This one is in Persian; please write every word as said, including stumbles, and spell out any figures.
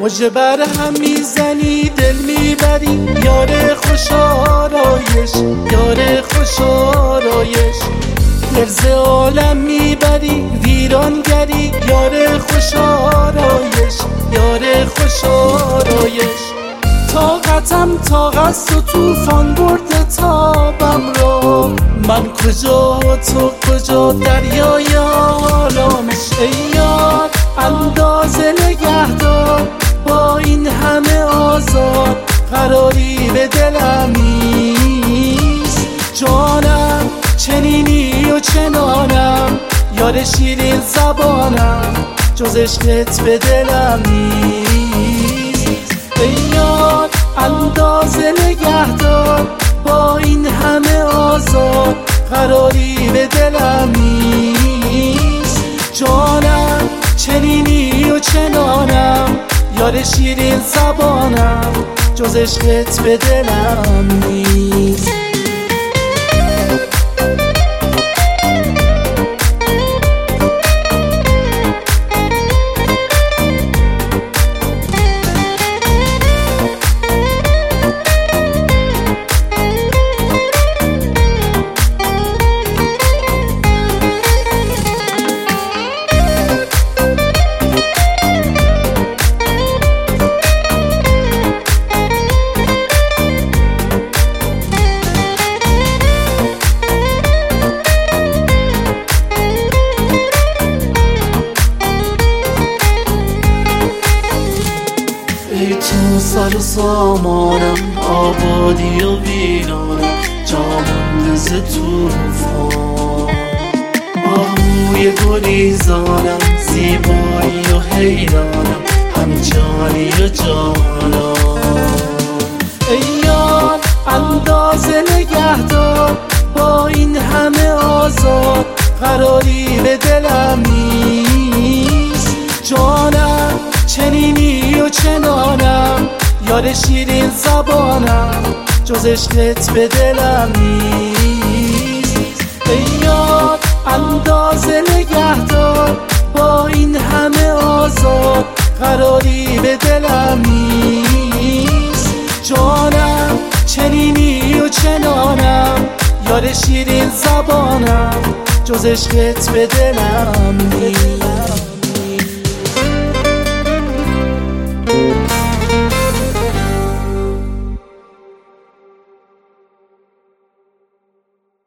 مژه بر هم میزنی دل میبری، یار خوش آرایش، یار خوش آرایش. دل ز عالم میبری ویرانگری، یار خوش آرایش، یار خوش آرایش. طاقتم طاقت و توفان برده تابم را، من کجا تو کجا دریای آرامش. ای یار اندازه نگهدار با این همه آزار، قراری به دلم نیست. جانم چنینی و چنانم، یار شیرین زبانم، جز عشقت به دلم نیست. ای یار اندازه نگهدار با این همه آزار، قراری به دلم نیست. جانم چنینی و چنانم، یار شیرین زبانم، جز عشقت به دلم نیست. ای تو سر و سامانم، آبادی و ویرانم، جامم ز توفان. آهوی گریزانم، زیبایی و حیرانم، هم جانی و جانان. ای یار اندازه نگهدار با این همه آزار، قراری به دلم نیست. جانم چنینی و چنانم، یار شیرین زبانم، جز عشقت به دلم نیست. ای یار اندازه نگهدار با این همه آزار، قراری به دلم نیست. جانم چنینی و چنانم، یار شیرین زبانم، جز عشقت به دلم نیست.